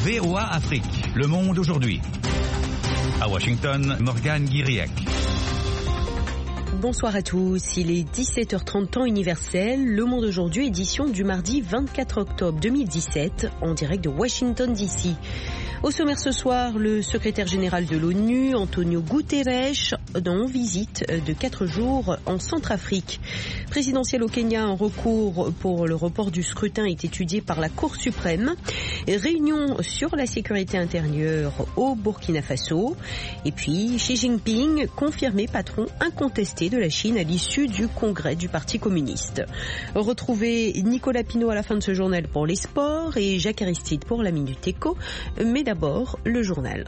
VOA Afrique, le monde aujourd'hui. À Washington, Morgane Guiriec. Bonsoir à tous, il est 17h30 temps universel, Le Monde aujourd'hui, édition du mardi 24 octobre 2017, en direct de Washington DC. Au sommaire ce soir, le secrétaire général de l'ONU, Antonio Guterres, en visite de 4 jours en Centrafrique. Présidentiel au Kenya, un recours pour le report du scrutin est étudié par la Cour suprême. Réunion sur la sécurité intérieure au Burkina Faso. Et puis, Xi Jinping, confirmé patron incontesté de la Chine à l'issue du congrès du Parti communiste. Retrouvez Nicolas Pinault à la fin de ce journal pour les sports et Jacques Aristide pour la Minute Éco. Mais d'abord, le journal.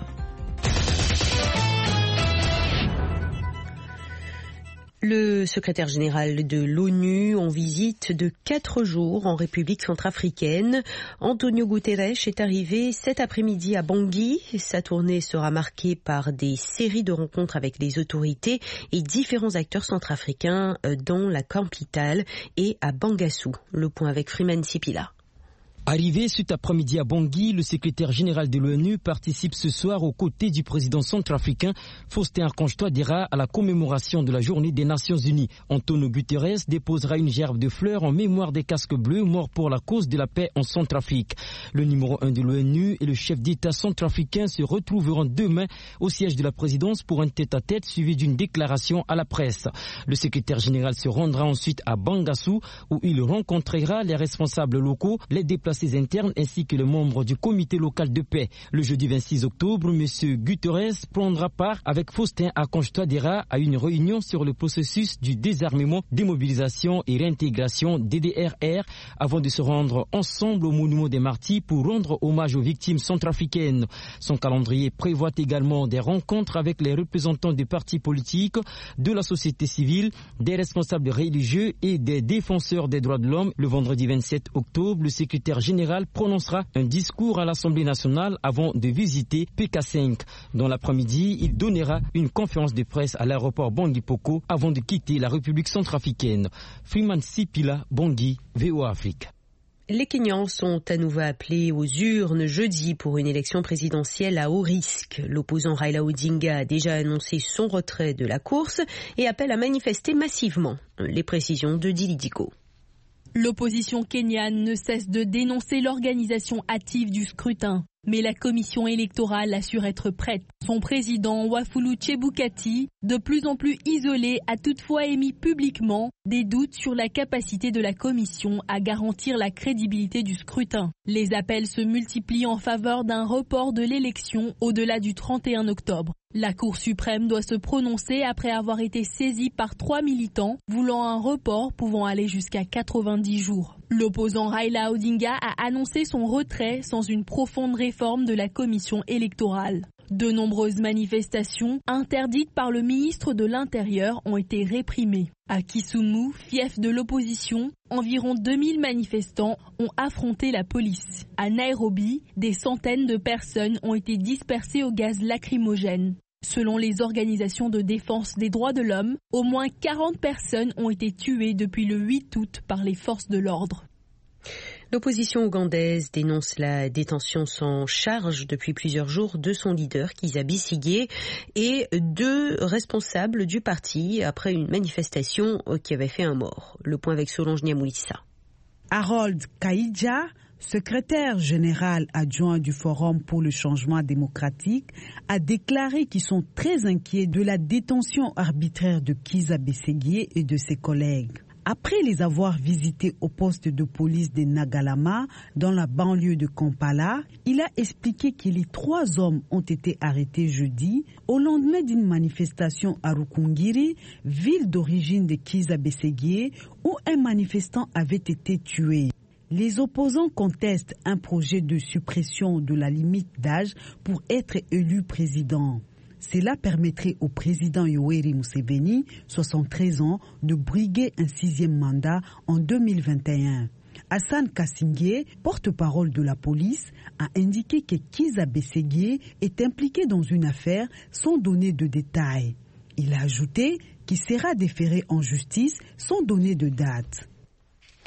Le secrétaire général de l'ONU en visite de 4 jours en République centrafricaine. Antonio Guterres est arrivé cet après-midi à Bangui. Sa tournée sera marquée par des séries de rencontres avec les autorités et différents acteurs centrafricains dans la capitale et à Bangassou. Le point avec Freeman Sipila. Arrivé cet après-midi à Bangui, le secrétaire général de l'ONU participe ce soir aux côtés du président centrafricain Faustin Archange Touadéra à la commémoration de la journée des Nations Unies. Antonio Guterres déposera une gerbe de fleurs en mémoire des casques bleus morts pour la cause de la paix en Centrafrique. Le numéro 1 de l'ONU et le chef d'État centrafricain se retrouveront demain au siège de la présidence pour un tête-à-tête suivi d'une déclaration à la presse. Le secrétaire général se rendra ensuite à Bangassou où il rencontrera les responsables locaux, les déplacés internes ainsi que les membres du comité local de paix. Le jeudi 26 octobre, M. Guterres prendra part avec Faustin Archange Touadéra à une réunion sur le processus du désarmement, démobilisation et réintégration DDRR avant de se rendre ensemble au monument des martyrs pour rendre hommage aux victimes centrafricaines. Son calendrier prévoit également des rencontres avec les représentants des partis politiques, de la société civile, des responsables religieux et des défenseurs des droits de l'homme. Le vendredi 27 octobre, le secrétaire général prononcera un discours à l'Assemblée nationale avant de visiter PK5. Dans l'après-midi, il donnera une conférence de presse à l'aéroport Bangui-Poko avant de quitter la République centrafricaine. Freeman Sipila, Bangui, VOA Afrique. Les Kenyans sont à nouveau appelés aux urnes jeudi pour une élection présidentielle à haut risque. L'opposant Raila Odinga a déjà annoncé son retrait de la course et appelle à manifester massivement. Les précisions de Dili Diko. L'opposition kenyane ne cesse de dénoncer l'organisation hâtive du scrutin. Mais la commission électorale assure être prête. Son président, Wafulu Chebukati, de plus en plus isolé, a toutefois émis publiquement des doutes sur la capacité de la commission à garantir la crédibilité du scrutin. Les appels se multiplient en faveur d'un report de l'élection au-delà du 31 octobre. La Cour suprême doit se prononcer après avoir été saisie par 3 militants voulant un report pouvant aller jusqu'à 90 jours. L'opposant Raila Odinga a annoncé son retrait sans une profonde réforme de la commission électorale. De nombreuses manifestations interdites par le ministre de l'Intérieur ont été réprimées. À Kisumu, fief de l'opposition, environ 2000 manifestants ont affronté la police. À Nairobi, des centaines de personnes ont été dispersées au gaz lacrymogène. Selon les organisations de défense des droits de l'homme, au moins 40 personnes ont été tuées depuis le 8 août par les forces de l'ordre. L'opposition ougandaise dénonce la détention sans charge depuis plusieurs jours de son leader, Kizza Besigye, et 2 responsables du parti après une manifestation qui avait fait un mort. Le point avec Solange Niamoulissa. Harold Kaïdja, secrétaire général adjoint du Forum pour le changement démocratique, a déclaré qu'ils sont très inquiets de la détention arbitraire de Kizza Besigye et de ses collègues. Après les avoir visités au poste de police de Nagalama, dans la banlieue de Kampala, il a expliqué que les 3 hommes ont été arrêtés jeudi au lendemain d'une manifestation à Rukungiri, ville d'origine de Kizza Besigye, où un manifestant avait été tué. Les opposants contestent un projet de suppression de la limite d'âge pour être élu président. Cela permettrait au président Yoweri Museveni, 73 ans, de briguer un 6e mandat en 2021. Hassan Kasingye, porte-parole de la police, a indiqué que Kizza Besigye est impliqué dans une affaire sans donner de détails. Il a ajouté qu'il sera déféré en justice sans donner de date.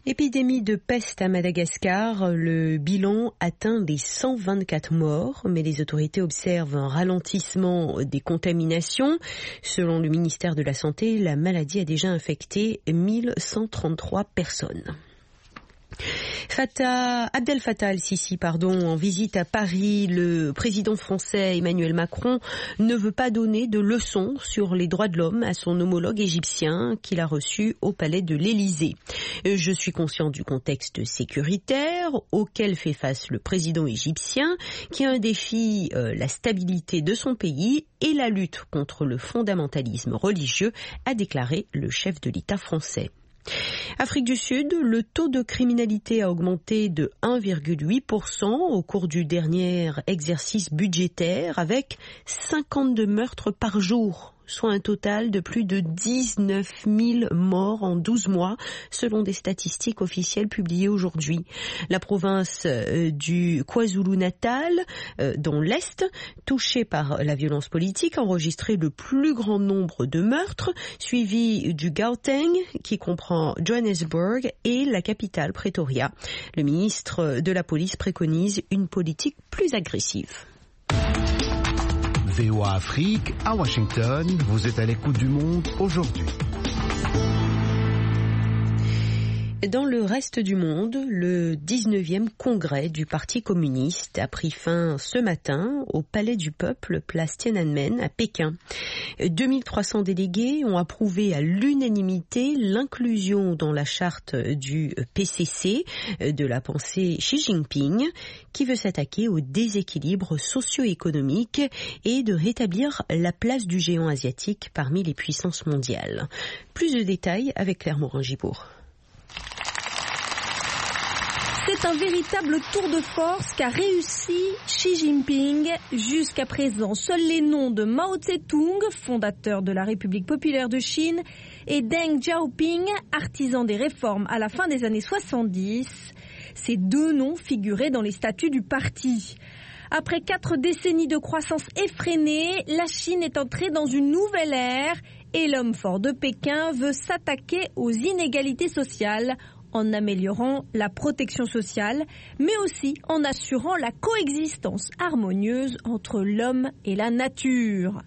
Épidémie de peste à Madagascar, le bilan atteint les 124 morts, mais les autorités observent un ralentissement des contaminations. Selon le ministère de la Santé, la maladie a déjà infecté 1133 personnes. Abdel Fattah al-Sisi, en visite à Paris, le président français Emmanuel Macron ne veut pas donner de leçons sur les droits de l'homme à son homologue égyptien qu'il a reçu au palais de l'Élysée. Je suis conscient du contexte sécuritaire auquel fait face le président égyptien, qui a un défi, la stabilité de son pays et la lutte contre le fondamentalisme religieux, a déclaré le chef de l'État français. Afrique du Sud, le taux de criminalité a augmenté de 1,8% au cours du dernier exercice budgétaire, avec 52 meurtres par jour, soit un total de plus de 19 000 morts en 12 mois, selon des statistiques officielles publiées aujourd'hui. La province du KwaZulu-Natal, dans l'Est, touchée par la violence politique, a enregistré le plus grand nombre de meurtres, suivi du Gauteng, qui comprend Johannesburg, et la capitale Pretoria. Le ministre de la Police préconise une politique plus agressive. VOA Afrique, à Washington, vous êtes à l'écoute du monde aujourd'hui. Dans le reste du monde, le 19e congrès du Parti communiste a pris fin ce matin au Palais du Peuple, place Tiananmen, à Pékin. 2300 délégués ont approuvé à l'unanimité l'inclusion dans la charte du PCC de la pensée Xi Jinping, qui veut s'attaquer aux déséquilibres socio-économiques et de rétablir la place du géant asiatique parmi les puissances mondiales. Plus de détails avec Claire Morin-Gibourg. C'est un véritable tour de force qu'a réussi Xi Jinping. Jusqu'à présent, seuls les noms de Mao Tse-tung, fondateur de la République populaire de Chine, et Deng Xiaoping, artisan des réformes à la fin des années 70. Ces deux noms figuraient dans les statuts du parti. Après 4 décennies de croissance effrénée, la Chine est entrée dans une nouvelle ère et l'homme fort de Pékin veut s'attaquer aux inégalités sociales en améliorant la protection sociale, mais aussi en assurant la coexistence harmonieuse entre l'homme et la nature.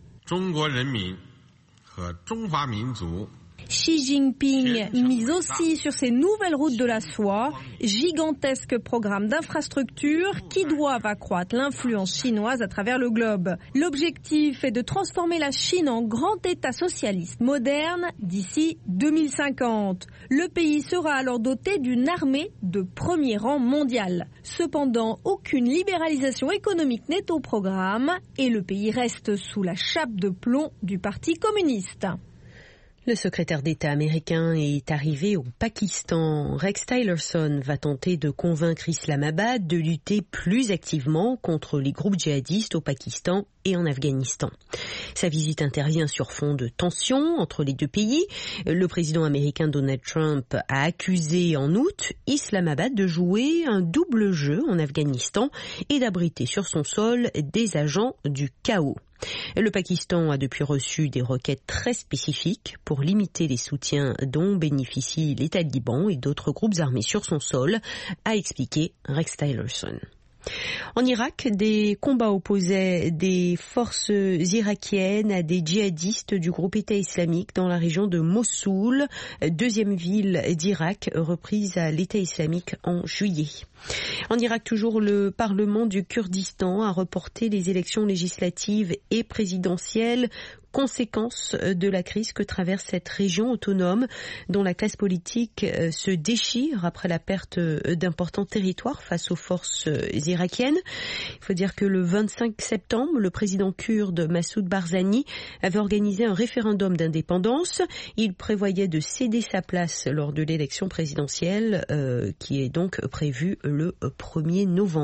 Xi Jinping mise aussi sur ces nouvelles routes de la soie, gigantesques programmes d'infrastructures qui doivent accroître l'influence chinoise à travers le globe. L'objectif est de transformer la Chine en grand État socialiste moderne d'ici 2050. Le pays sera alors doté d'une armée de premier rang mondial. Cependant, aucune libéralisation économique n'est au programme et le pays reste sous la chape de plomb du Parti communiste. Le secrétaire d'État américain est arrivé au Pakistan. Rex Tillerson va tenter de convaincre Islamabad de lutter plus activement contre les groupes djihadistes au Pakistan et en Afghanistan. Sa visite intervient sur fond de tensions entre les deux pays. Le président américain Donald Trump a accusé en août Islamabad de jouer un double jeu en Afghanistan et d'abriter sur son sol des agents du chaos. Le Pakistan a depuis reçu des requêtes très spécifiques pour limiter les soutiens dont bénéficient les talibans et d'autres groupes armés sur son sol, a expliqué Rex Tillerson. En Irak, des combats opposaient des forces irakiennes à des djihadistes du groupe État islamique dans la région de Mossoul, deuxième ville d'Irak reprise à l'État islamique en juillet. En Irak, toujours, le Parlement du Kurdistan a reporté les élections législatives et présidentielles, conséquence de la crise que traverse cette région autonome dont la classe politique se déchire après la perte d'importants territoires face aux forces irakiennes. Il faut dire que le 25 septembre, le président kurde Massoud Barzani avait organisé un référendum d'indépendance. Il prévoyait de céder sa place lors de l'élection présidentielle qui est donc prévue le 1er novembre.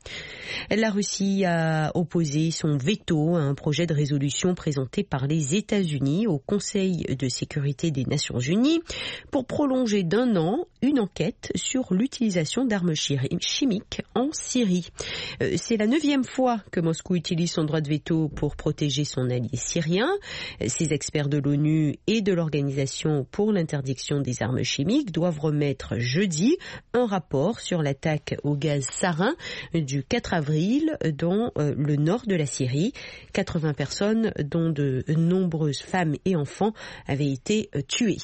La Russie a opposé son veto à un projet de résolution présenté par les États-Unis au Conseil de sécurité des Nations Unies pour prolonger d'1 an une enquête sur l'utilisation d'armes chimiques en Syrie. C'est la 9e fois que Moscou utilise son droit de veto pour protéger son allié syrien. Ces experts de l'ONU et de l'Organisation pour l'interdiction des armes chimiques doivent remettre jeudi un rapport sur l'attaque au gaz sarin du 4 avril dans le nord de la Syrie. 80 personnes, dont de nombreuses femmes et enfants, avaient été tuées.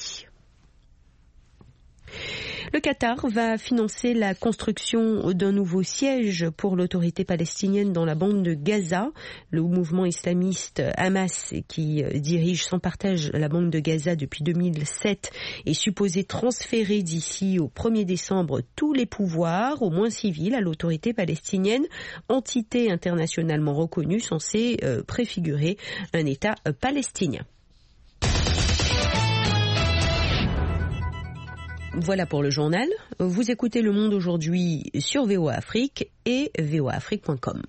Le Qatar va financer la construction d'un nouveau siège pour l'autorité palestinienne dans la bande de Gaza. Le mouvement islamiste Hamas, qui dirige sans partage la bande de Gaza depuis 2007, est supposé transférer d'ici au 1er décembre tous les pouvoirs, au moins civils, à l'autorité palestinienne, entité internationalement reconnue censée préfigurer un État palestinien. Voilà pour le journal. Vous écoutez Le Monde aujourd'hui sur VOA Afrique et voaafrique.com.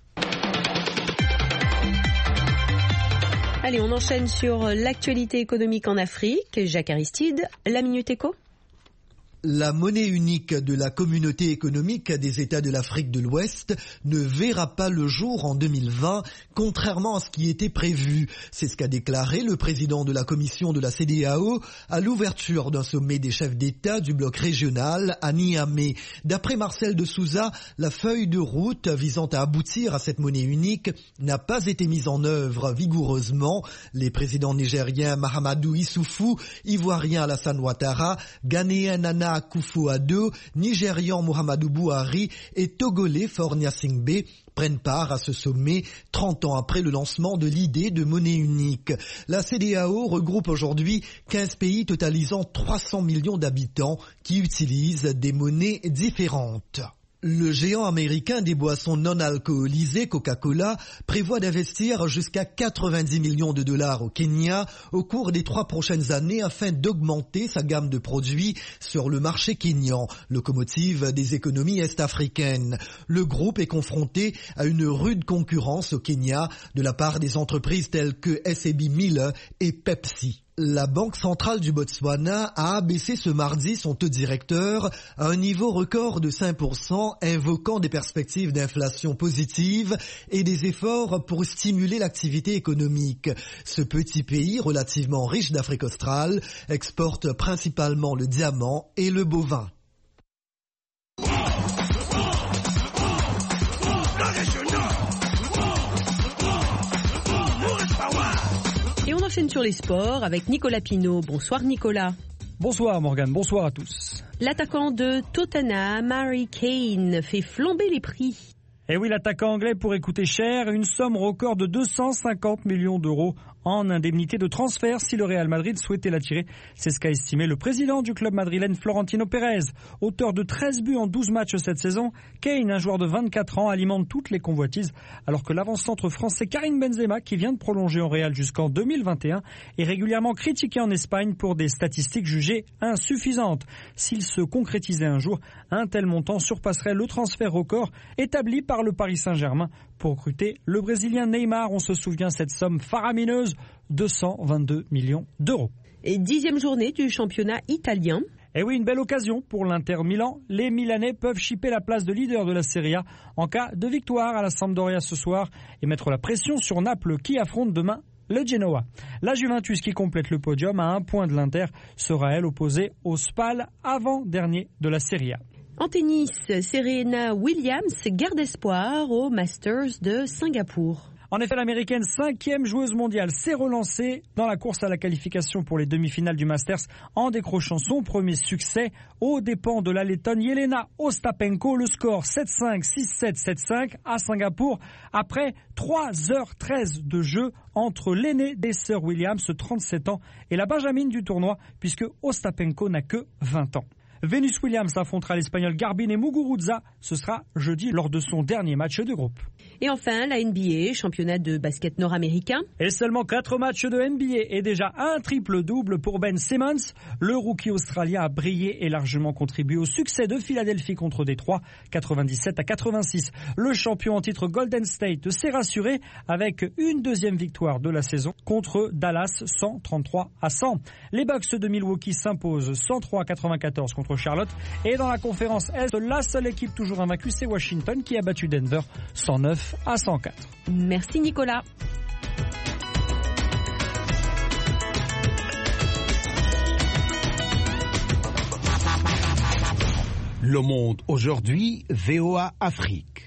Allez, on enchaîne sur l'actualité économique en Afrique. Jacques Aristide, la Minute Éco. La monnaie unique de la communauté économique des États de l'Afrique de l'Ouest ne verra pas le jour en 2020, contrairement à ce qui était prévu. C'est ce qu'a déclaré le président de la commission de la CEDEAO à l'ouverture d'un sommet des chefs d'État du bloc régional à Niamey. D'après Marcel de Souza, la feuille de route visant à aboutir à cette monnaie unique n'a pas été mise en œuvre vigoureusement. Les présidents nigériens Mahamadou Issoufou, ivoirien Alassane Ouattara, ghanéen Nana Akufo-Addo, nigérian Muhammadu Buhari et togolais Faure Gnassingbé prennent part à ce sommet 30 ans après le lancement de l'idée de monnaie unique. La CEDEAO regroupe aujourd'hui 15 pays totalisant 300 millions d'habitants qui utilisent des monnaies différentes. Le géant américain des boissons non alcoolisées, Coca-Cola, prévoit d'investir jusqu'à 90 millions de dollars au Kenya au cours des 3 prochaines années afin d'augmenter sa gamme de produits sur le marché kényan, locomotive des économies est-africaines. Le groupe est confronté à une rude concurrence au Kenya de la part des entreprises telles que SAB Miller et Pepsi. La Banque centrale du Botswana a abaissé ce mardi son taux directeur à un niveau record de 5%, invoquant des perspectives d'inflation positive et des efforts pour stimuler l'activité économique. Ce petit pays, relativement riche d'Afrique australe, exporte principalement le diamant et le bovin. Et on enchaîne sur les sports avec Nicolas Pinault. Bonsoir Nicolas. Bonsoir Morgane, bonsoir à tous. L'attaquant de Tottenham, Harry Kane, fait flamber les prix. Et oui, l'attaquant anglais pourrait coûter cher, une somme record de 250 millions d'euros en indemnité de transfert si le Real Madrid souhaitait l'attirer. C'est ce qu'a estimé le président du club madrilène Florentino Pérez. Auteur de 13 buts en 12 matchs cette saison, Kane, un joueur de 24 ans, alimente toutes les convoitises, alors que l'avant-centre français Karim Benzema, qui vient de prolonger en Real jusqu'en 2021, est régulièrement critiqué en Espagne pour des statistiques jugées insuffisantes. S'il se concrétisait un jour, un tel montant surpasserait le transfert record établi par le Paris Saint-Germain pour recruter le Brésilien Neymar. On se souvient cette somme faramineuse, 222 millions d'euros. Et 10e journée du championnat italien. Et oui, une belle occasion pour l'Inter Milan. Les Milanais peuvent chipper la place de leader de la Serie A en cas de victoire à la Sampdoria ce soir et mettre la pression sur Naples qui affronte demain le Genoa. La Juventus qui complète le podium à 1 point de l'Inter sera elle opposée au Spal avant-dernier de la Serie A. En tennis, Serena Williams garde espoir au Masters de Singapour. En effet, l'américaine 5e joueuse mondiale s'est relancée dans la course à la qualification pour les demi-finales du Masters en décrochant son premier succès aux dépens de la Lettonne Jelena Ostapenko. Le score 7-5, 6-7, 7-5 à Singapour après 3h13 de jeu entre l'aînée des sœurs Williams, 37 ans, et la benjamine du tournoi puisque Ostapenko n'a que 20 ans. Venus Williams affrontera l'Espagnol Garbine Muguruza. Ce sera jeudi lors de son dernier match de groupe. Et enfin, la NBA, championnat de basket nord-américain. Et seulement 4 matchs de NBA et déjà un triple-double pour Ben Simmons. Le rookie australien a brillé et largement contribué au succès de Philadelphie contre Détroit, 97-86. Le champion en titre Golden State s'est rassuré avec une deuxième victoire de la saison contre Dallas, 133-100. Les Bucks de Milwaukee s'imposent 103-94 contre Charlotte. Et dans la conférence Est, la seule équipe toujours invaincue, c'est Washington qui a battu Denver 109-104. Merci Nicolas. Le Monde aujourd'hui, VOA Afrique.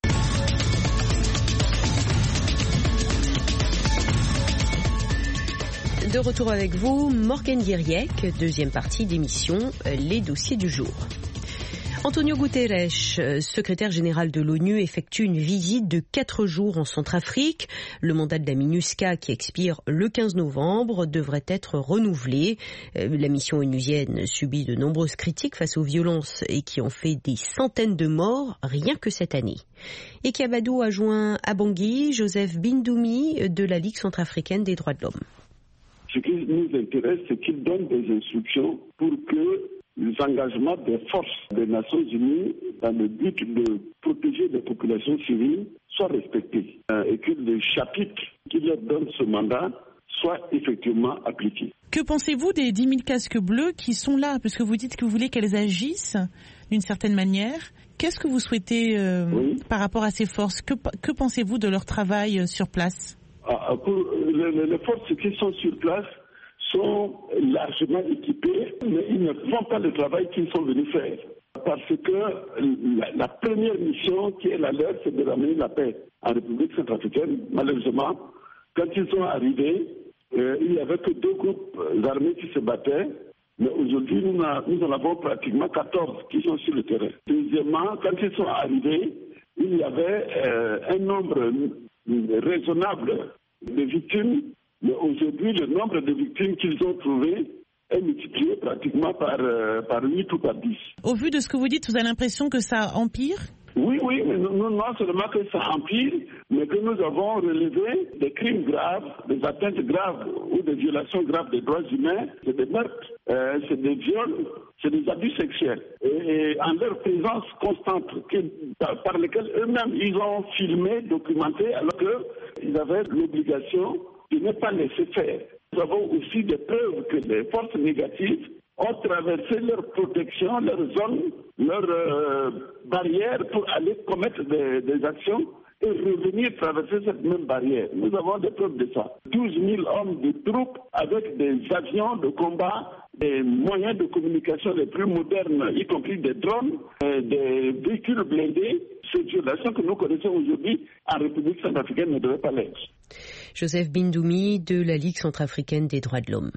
De retour avec vous, Morgane Guiriec, deuxième partie d'émission Les dossiers du jour. Antonio Guterres, secrétaire général de l'ONU, effectue une visite de 4 jours en Centrafrique. Le mandat de la MINUSCA, qui expire le 15 novembre, devrait être renouvelé. La mission onusienne subit de nombreuses critiques face aux violences et qui ont fait des centaines de morts rien que cette année. Et Kabadou a joint à Bangui Joseph Bindoumi de la Ligue centrafricaine des droits de l'homme. Ce qui nous intéresse, c'est qu'il donne des instructions pour que les engagements des forces des Nations Unies dans le but de protéger les populations civiles soient respectés et que les chapitres qui leur donnent ce mandat soient effectivement appliqués. Que pensez-vous des 10 000 casques bleus qui sont là? Parce que vous dites que vous voulez qu'elles agissent d'une certaine manière. Qu'est-ce que vous souhaitez par rapport à ces forces? Que pensez-vous de leur travail sur place? Les forces qui sont sur place sont largement équipés, mais ils ne font pas le travail qu'ils sont venus faire. Parce que la première mission qui est la leur, c'est de ramener la paix en République centrafricaine. Malheureusement, quand ils sont arrivés, il n'y avait que 2 groupes armés qui se battaient. Mais aujourd'hui, nous en avons pratiquement 14 qui sont sur le terrain. Deuxièmement, quand ils sont arrivés, il y avait un nombre raisonnable de victimes. Mais aujourd'hui, le nombre de victimes qu'ils ont trouvées est multiplié pratiquement par 8 ou par 10. Au vu de ce que vous dites, vous avez l'impression que ça empire? Oui, mais non seulement que ça empire, mais que nous avons relevé des crimes graves, des atteintes graves ou des violations graves des droits humains, c'est des meurtres, c'est des viols, c'est des abus sexuels. Et en leur présence constante, par lesquels eux-mêmes ils ont filmé, documenté, alors qu'ils avaient l'obligation de ne pas laisser faire. Nous avons aussi des preuves que les forces négatives ont traversé leur protection, leur zone, leurs barrières pour aller commettre des actions et revenir traverser cette même barrière. Nous avons des preuves de ça. 12 000 hommes de troupes avec des avions de combat, des moyens de communication les plus modernes, y compris des drones, des véhicules blindés. Ces violations que nous connaissons aujourd'hui en République centrafricaine ne devraient pas l'être. Joseph Bindoumi de la Ligue centrafricaine des droits de l'homme.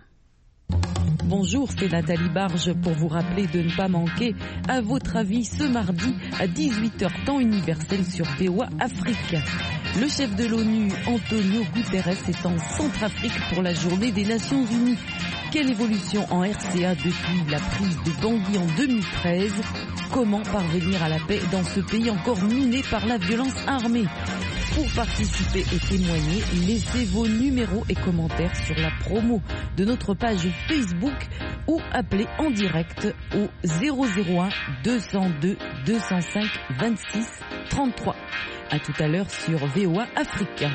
Bonjour, c'est Nathalie Barge pour vous rappeler de ne pas manquer, à votre avis, ce mardi à 18h temps universel sur VOA Afrique. Le chef de l'ONU, Antonio Guterres, est en Centrafrique pour la journée des Nations Unies. Quelle évolution en RCA depuis la prise de Bangui en 2013? Comment parvenir à la paix dans ce pays encore miné par la violence armée? Pour participer et témoigner, laissez vos numéros et commentaires sur la promo de notre page Facebook ou appelez en direct au 001 202 205 26 33. À tout à l'heure sur VOA Africa.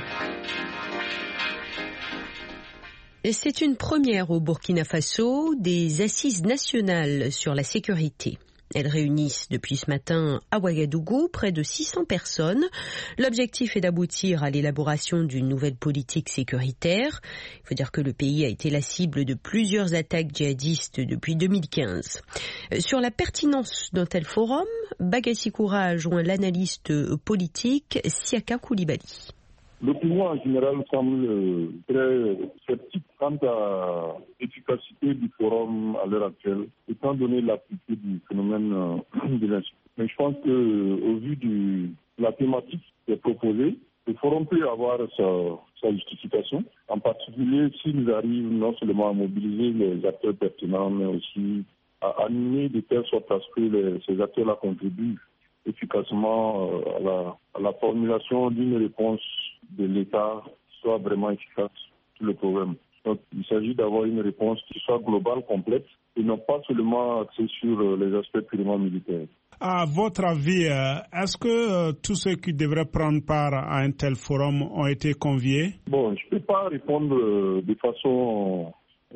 C'est une première au Burkina Faso, des assises nationales sur la sécurité. Elles réunissent depuis ce matin à Ouagadougou près de 600 personnes. L'objectif est d'aboutir à l'élaboration d'une nouvelle politique sécuritaire. Il faut dire que le pays a été la cible de plusieurs attaques djihadistes depuis 2015. Sur la pertinence d'un tel forum, Bagassi Koura a joint l'analyste politique Siaka Koulibaly. L'opinion en général semble très sceptique quant à l'efficacité du forum à l'heure actuelle, étant donné l'amplitude du phénomène de l'insécurité. Mais je pense qu'au vu de la thématique qui est proposée, le forum peut avoir sa justification, en particulier s'ils arrivent non seulement à mobiliser les acteurs pertinents, mais aussi à animer de telle sorte à ce que ces acteurs-là contribuent efficacement à la formulation d'une réponse de l'État qui soit vraiment efficace sur le problème. Donc, il s'agit d'avoir une réponse qui soit globale, complète, et non pas seulement axée sur les aspects purement militaires. À votre avis, est-ce que tous ceux qui devraient prendre part à un tel forum ont été conviés? Bon, je ne peux pas répondre de façon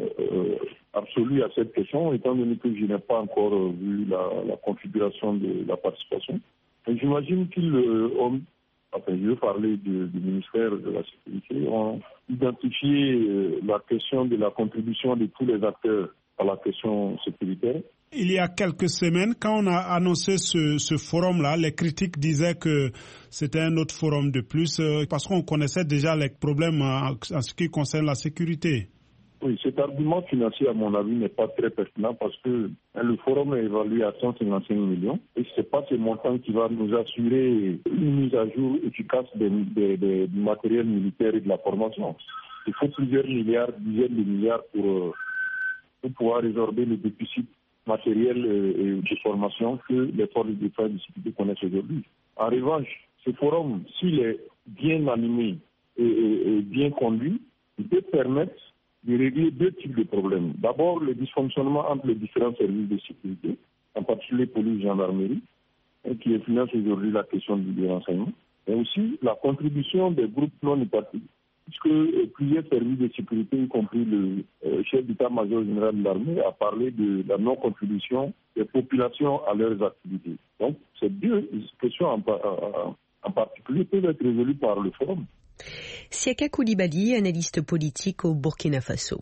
absolue à cette question, étant donné que je n'ai pas encore vu la configuration de la participation. Et j'imagine qu'ils ont, je veux parler du ministère de la Sécurité, ont identifié la question de la contribution de tous les acteurs à la question sécuritaire. Il y a quelques semaines, quand on a annoncé ce forum-là, les critiques disaient que c'était un autre forum de plus parce qu'on connaissait déjà les problèmes en ce qui concerne la sécurité. Oui, cet argument financier, à mon avis, n'est pas très pertinent parce que le forum est évalué à 155 millions et ce n'est pas ce montant qui va nous assurer une mise à jour efficace du matériel militaire et de la formation. Il faut plusieurs milliards, dizaines de milliards pour pouvoir résorber le déficit matériel et de formation que les forces de défense et de sécurité connaissent aujourd'hui. En revanche, ce forum, s'il est bien animé et bien conduit, il peut permettre de régler deux types de problèmes. D'abord, le dysfonctionnement entre les différents services de sécurité, en particulier police et gendarmerie, qui influence aujourd'hui la question du renseignement, mais aussi la contribution des groupes non étatiques, puisque plusieurs services de sécurité, y compris le chef d'état-major général de l'armée, a parlé de la non-contribution des populations à leurs activités. Donc, ces deux questions en particulier peuvent être résolues par le forum. Siaka Koulibaly, analyste politique au Burkina Faso.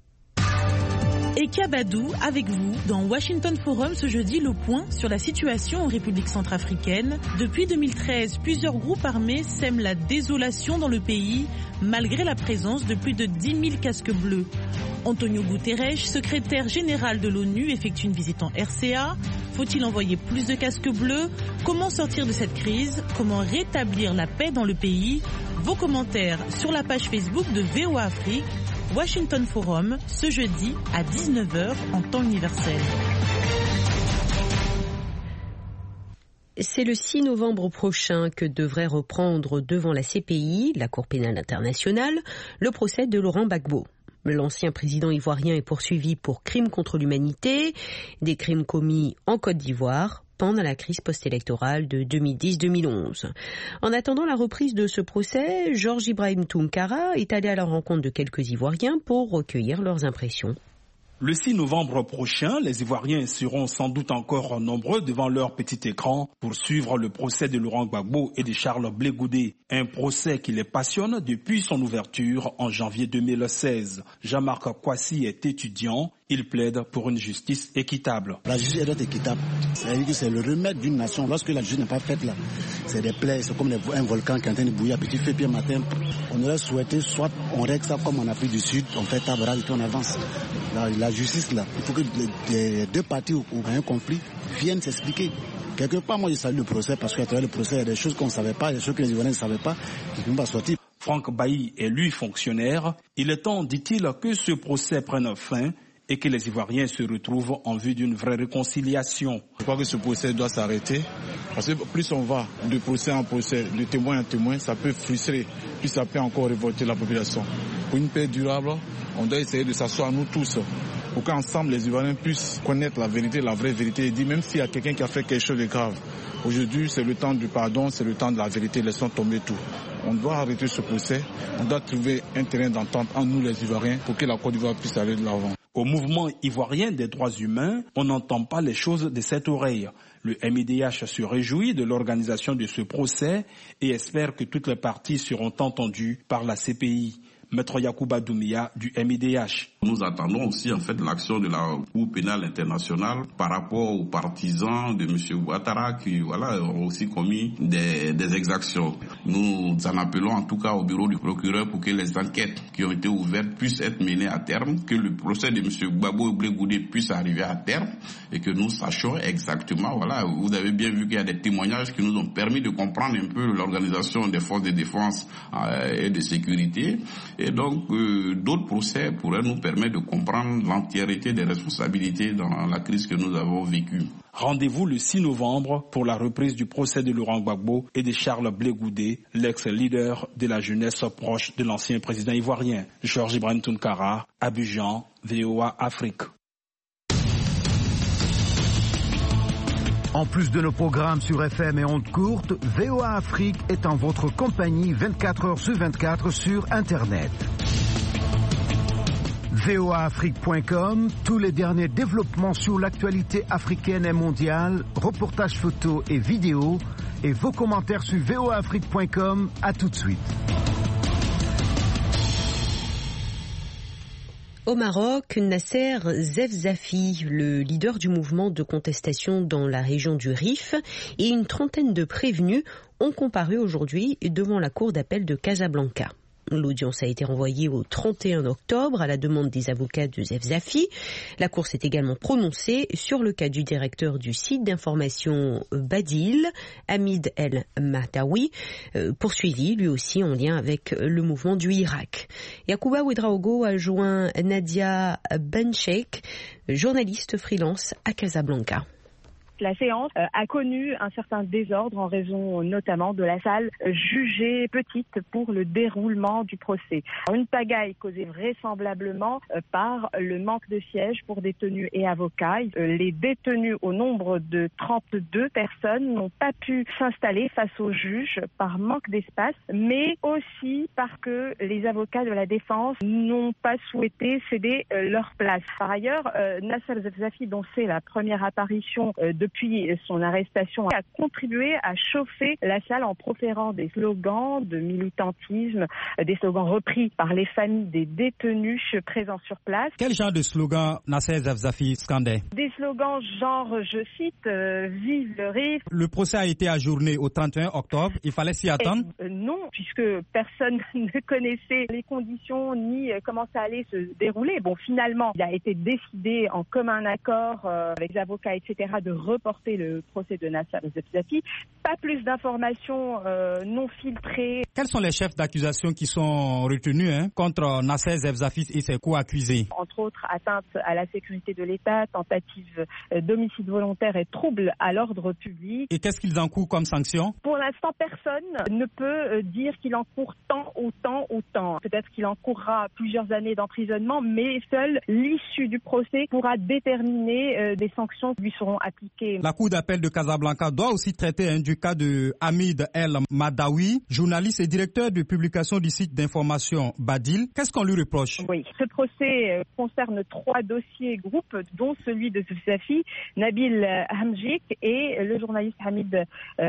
Et Kabadou, avec vous, dans Washington Forum ce jeudi, le point sur la situation en République centrafricaine. Depuis 2013, plusieurs groupes armés sèment la désolation dans le pays, malgré la présence de plus de 10 000 casques bleus. Antonio Guterres, secrétaire général de l'ONU, effectue une visite en RCA. Faut-il envoyer plus de casques bleus? Comment sortir de cette crise? Comment rétablir la paix dans le pays? Vos commentaires sur la page Facebook de VOA Afrique. Washington Forum, ce jeudi à 19h en temps universel. C'est le 6 novembre prochain que devrait reprendre devant la CPI, la Cour pénale internationale, le procès de Laurent Gbagbo. L'ancien président ivoirien est poursuivi pour crimes contre l'humanité, des crimes commis en Côte d'Ivoire pendant la crise post-électorale de 2010-2011. En attendant la reprise de ce procès, Georges Ibrahim Tounkara est allé à la rencontre de quelques Ivoiriens pour recueillir leurs impressions. Le 6 novembre prochain, les Ivoiriens seront sans doute encore nombreux devant leur petit écran pour suivre le procès de Laurent Gbagbo et de Charles Blé Goudé. Un procès qui les passionne depuis son ouverture en janvier 2016. Jean-Marc Kwasi est étudiant. Il plaide pour une justice équitable. La justice doit être équitable. C'est-à-dire que c'est le remède d'une nation. Lorsque la justice n'est pas faite là, c'est des plaies, c'est comme un volcan qui est en train de bouillir à petit feu, puis un matin, on aurait souhaité soit on règle ça comme en Afrique du Sud, on fait table rase et puis on avance. La justice là, il faut que les deux parties ou un conflit viennent s'expliquer. Quelque part, moi je salue le procès parce qu'à travers le procès, il y a des choses qu'on ne savait pas, des choses que les Ivoiriens ne savaient pas, qui ne peuvent pas sortir. Franck Bailly est lui fonctionnaire. Il est temps, dit-il, que ce procès prenne fin et que les Ivoiriens se retrouvent en vue d'une vraie réconciliation. Je crois que ce procès doit s'arrêter, parce que plus on va de procès en procès, de témoin en témoin, ça peut frustrer, puis ça peut encore révolter la population. Pour une paix durable, on doit essayer de s'asseoir nous tous, pour qu'ensemble les Ivoiriens puissent connaître la vérité, la vraie vérité, et dire même s'il y a quelqu'un qui a fait quelque chose de grave, aujourd'hui c'est le temps du pardon, c'est le temps de la vérité, laissons tomber tout. On doit arrêter ce procès, on doit trouver un terrain d'entente entre nous les Ivoiriens pour que la Côte d'Ivoire puisse aller de l'avant. Au mouvement ivoirien des droits humains, on n'entend pas les choses de cette oreille. Le MIDH se réjouit de l'organisation de ce procès et espère que toutes les parties seront entendues par la CPI. Maître Yacouba Doumia du MIDH. Nous attendons aussi en fait l'action de la Cour pénale internationale par rapport aux partisans de M. Ouattara qui ont aussi commis des exactions. Nous en appelons en tout cas au bureau du procureur pour que les enquêtes qui ont été ouvertes puissent être menées à terme, que le procès de M. Gbagbo et Blé Goudé puisse arriver à terme et que nous sachions exactement, vous avez bien vu qu'il y a des témoignages qui nous ont permis de comprendre un peu l'organisation des forces de défense et de sécurité. Et donc, d'autres procès pourraient nous permettre permet de comprendre l'entièreté des responsabilités dans la crise que nous avons vécue. Rendez-vous le 6 novembre pour la reprise du procès de Laurent Gbagbo et de Charles Blé Goudé, l'ex-leader de la jeunesse proche de l'ancien président ivoirien. Georges Ibrahim Tounkara, Abidjan, VOA Afrique. En plus de nos programmes sur FM et ondes courtes, VOA Afrique est en votre compagnie 24 heures sur 24 sur Internet. voaafrique.com, tous les derniers développements sur l'actualité africaine et mondiale, reportages photos et vidéos, et vos commentaires sur voaafrique.com. À tout de suite. Au Maroc, Nasser Zefzafi, le leader du mouvement de contestation dans la région du Rif, et une trentaine de prévenus ont comparu aujourd'hui devant la cour d'appel de Casablanca. L'audience a été renvoyée au 31 octobre à la demande des avocats de Zefzafi. La Cour s'est également prononcée sur le cas du directeur du site d'information Badil, Hamid El Mahdawi, poursuivi lui aussi en lien avec le mouvement du Irak. Yacouba Ouedraogo a joint Nadia Bencheikh, journaliste freelance à Casablanca. La séance a connu un certain désordre en raison notamment de la salle jugée petite pour le déroulement du procès. Une pagaille causée vraisemblablement par le manque de sièges pour détenus et avocats. Les détenus au nombre de 32 personnes n'ont pas pu s'installer face au juge par manque d'espace, mais aussi parce que les avocats de la défense n'ont pas souhaité céder leur place. Par ailleurs, Nasser Zefzafi, dont c'est la première apparition depuis son arrestation, a contribué à chauffer la salle en proférant des slogans de militantisme, des slogans repris par les familles des détenus présents sur place. Quel genre de slogan Nasser Zefzafi scandait? Des slogans genre, je cite, vive le Rif. Le procès a été ajourné au 31 octobre, il fallait s'y attendre? Non, puisque personne ne connaissait les conditions ni comment ça allait se dérouler. Bon, finalement, il a été décidé en commun accord avec les avocats, etc., de reporter le procès de Nasser Zefzafi. Pas plus d'informations non filtrées. Quels sont les chefs d'accusation qui sont retenus contre Nasser Zefzafi et ses co-accusés? Entre autres, atteinte à la sécurité de l'État, tentative d'homicide volontaire et trouble à l'ordre public. Et qu'est-ce qu'ils encourent comme sanction? Pour l'instant, personne ne peut dire qu'il encourt tant ou tant. Peut-être qu'il encourra plusieurs années d'emprisonnement, mais seule l'issue du procès pourra déterminer des sanctions qui lui seront appliquées. La Cour d'appel de Casablanca doit aussi traiter du cas de Hamid El Mahdawi, journaliste et directeur de publication du site d'information Badil. Qu'est-ce qu'on lui reproche? Oui, ce procès concerne 3 dossiers groupes, dont celui de Zefzafi, Nabil Hamjik et le journaliste Hamid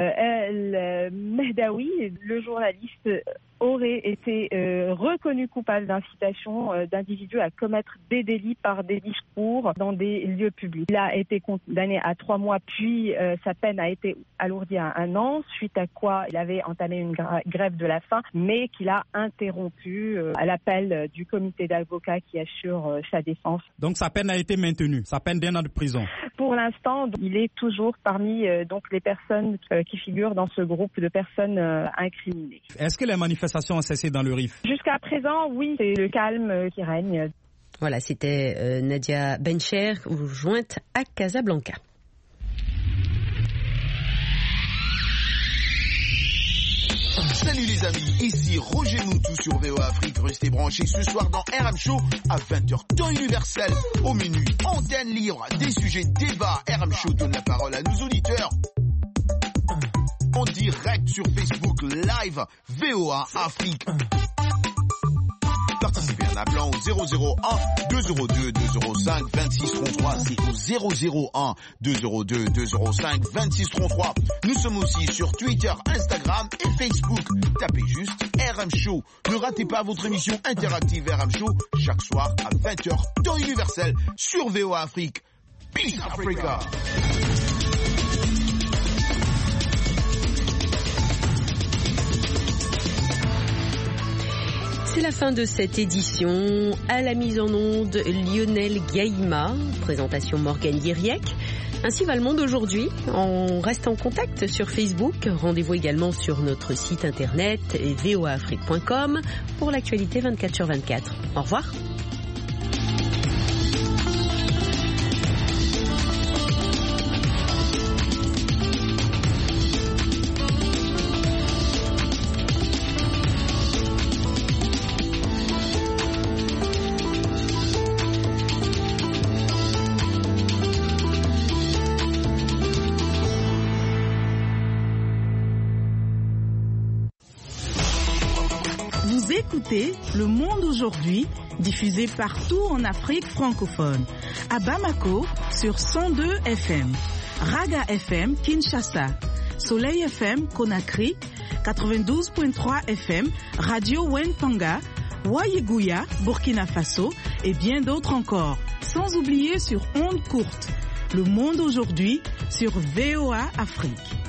El Mahdawi. Le journaliste aurait été reconnu coupable d'incitation d'individus à commettre des délits par des discours dans des lieux publics. Il a été condamné à 3 mois, puis sa peine a été alourdie à 1 an, suite à quoi il avait entamé une grève de la faim, mais qu'il a interrompu à l'appel du comité d'avocats qui assure sa défense. Donc sa peine a été maintenue, sa peine d'1 an de prison. Pour l'instant, il est toujours parmi donc les personnes qui figurent dans ce groupe de personnes incriminées. Est-ce que les manifestations ont cessé dans le Rif? Jusqu'à présent, oui, c'est le calme qui règne. Voilà, c'était Nadia Bencheikh, jointe à Casablanca. Salut les amis, ici Roger Moutou sur VOA Afrique. Restez branchés ce soir dans RM Show à 20h temps universel. Au menu, antenne libre, des sujets, débats. RM Show donne la parole à nos auditeurs. En direct sur Facebook Live, VOA Afrique. Participez en appelant au 001 202 205 26 33. C'est au 001 202 205 26 33. Nous sommes aussi sur Twitter, Instagram et Facebook. Tapez juste RM Show. Ne ratez pas votre émission interactive RM Show chaque soir à 20h temps universel sur VOA Afrique. Peace Africa. C'est la fin de cette édition. À la mise en onde, Lionel Gaïma, présentation Morgane Guiriec. Ainsi va le monde aujourd'hui. On reste en contact sur Facebook. Rendez-vous également sur notre site internet voaafrique.com pour l'actualité 24/24. Au revoir. Vous écoutez Le Monde aujourd'hui, diffusé partout en Afrique francophone. À Bamako, sur 102 FM. Raga FM, Kinshasa. Soleil FM, Conakry. 92.3 FM, Radio Wentanga. Wayeguya, Burkina Faso. Et bien d'autres encore. Sans oublier sur ondes courtes. Le Monde aujourd'hui, sur VOA Afrique.